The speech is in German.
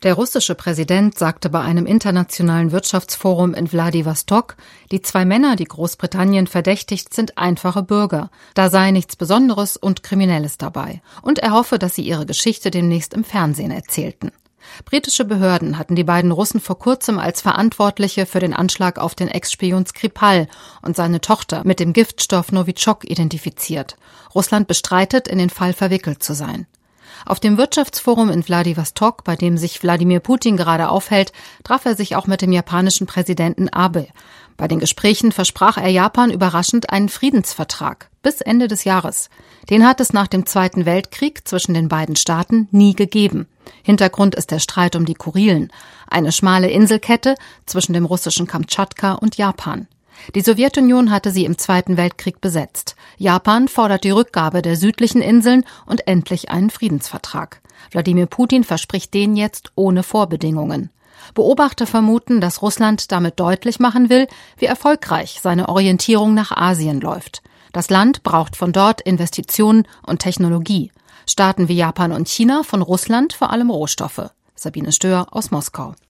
Der russische Präsident sagte bei einem internationalen Wirtschaftsforum in Wladiwostok, die 2 Männer, die Großbritannien verdächtigt, sind einfache Bürger. Da sei nichts Besonderes und Kriminelles dabei. Und er hoffe, dass sie ihre Geschichte demnächst im Fernsehen erzählten. Britische Behörden hatten die beiden Russen vor kurzem als Verantwortliche für den Anschlag auf den Ex-Spion Skripal und seine Tochter mit dem Giftstoff Novichok identifiziert. Russland bestreitet, in den Fall verwickelt zu sein. Auf dem Wirtschaftsforum in Wladiwostok, bei dem sich Wladimir Putin gerade aufhält, traf er sich auch mit dem japanischen Präsidenten Abe. Bei den Gesprächen versprach er Japan überraschend einen Friedensvertrag bis Ende des Jahres. Den hat es nach dem Zweiten Weltkrieg zwischen den beiden Staaten nie gegeben. Hintergrund ist der Streit um die Kurilen, eine schmale Inselkette zwischen dem russischen Kamtschatka und Japan. Die Sowjetunion hatte sie im Zweiten Weltkrieg besetzt. Japan fordert die Rückgabe der südlichen Inseln und endlich einen Friedensvertrag. Wladimir Putin verspricht den jetzt ohne Vorbedingungen. Beobachter vermuten, dass Russland damit deutlich machen will, wie erfolgreich seine Orientierung nach Asien läuft. Das Land braucht von dort Investitionen und Technologie. Staaten wie Japan und China von Russland vor allem Rohstoffe. Sabine Stöhr aus Moskau.